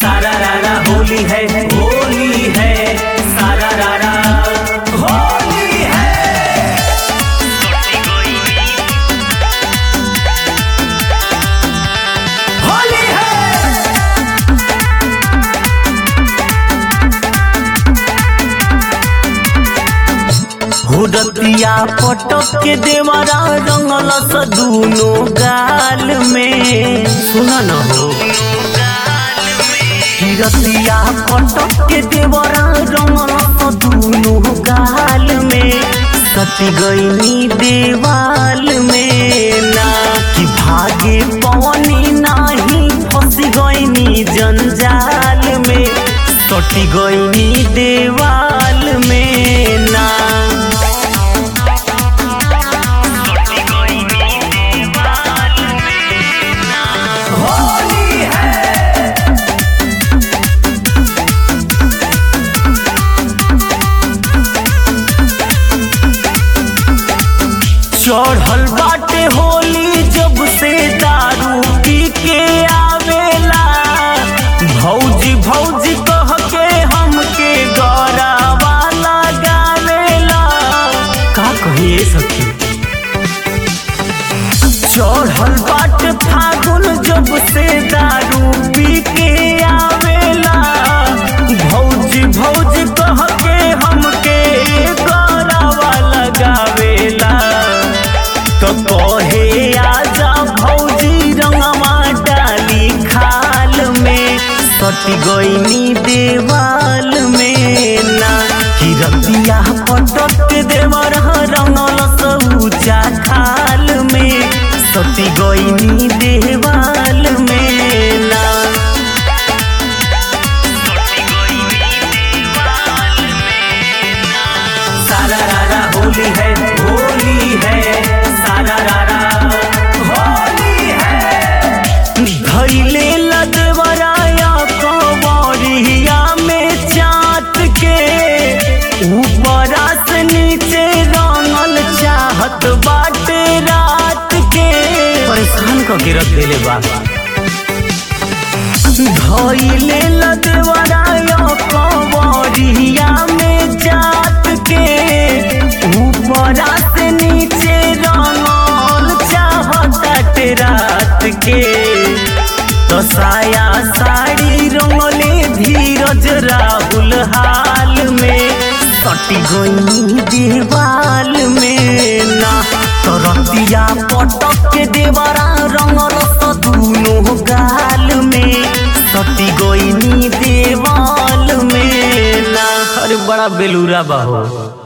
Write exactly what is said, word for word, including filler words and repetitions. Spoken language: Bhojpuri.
सारा रारा होली है होली है सारा रारा होली है। होली है हुरतिया पटक के देवरा रंगल स दूनो गाल में। सुना न हो हिरतिया पटक के देवरा रंगल स दूनो गाल में। सती गईनी देवाल में ना कि भागे पवनी नाही फंस गईनी जंजाल में। सटी गईनी देवाल में ना चढ़ल बाटे होली जब से दारू पी के आवेला। भौजी भौजी कह के हमके गौरावा लगावेला। का कहिए सखी चढ़ल बाटे फागुन जब से दारू पी के आवेला। भौजी भौजी कह के हमके गौरावा लगावेला। तो कहे आजा भौजी रंगवा डाली खाल में। सटी गईनी देवाल में ना हिरतिया पटक देवर रंगल सऊचा खाल में। सटी गईनी देवाल में ना सारा रारा होली है होली है सारा रारा होली है। धैले लदवराया कंवरिया में चाट के ऊपरा से नीचे रंगल चाहत बाटे रात के। परेशान करके रख देले बा। धैले लदवराया कंवरिया में चाट के ऊपरा से नीचे रंगल चाहत रात के। तो साया साड़ी रंगले धीरज राहुल हाल में। सटी गई देवाल में ना तो रतिया पटक के देवरा रंगल स दूनो गाल में। सटी गई देवाल में ना। अरे बड़ा बेलूरा बा हो।